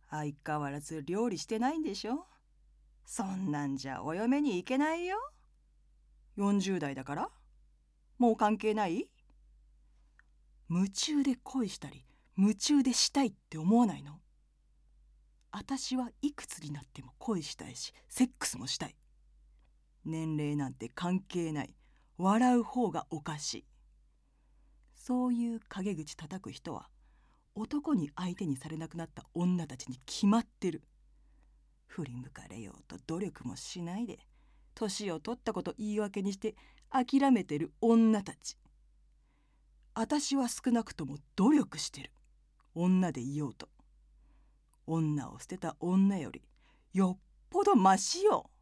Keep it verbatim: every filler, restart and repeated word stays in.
相変わらず料理してないんでしょ。そんなんじゃお嫁に行けないよ。よんじゅう代だから？もう関係ない？夢中で恋したり夢中でしたいって思わないの？私はいくつになっても恋したいしセックスもしたい。年齢なんて関係ない。笑う方がおかしい。そういう陰口叩く人は男に相手にされなくなった女たちに決まってる。振り向かれようと努力もしないで年を取ったこと言い訳にして諦めてる女たち。私は少なくとも努力してる。女でいようと。女を捨てた女よりよっぽどマシよ。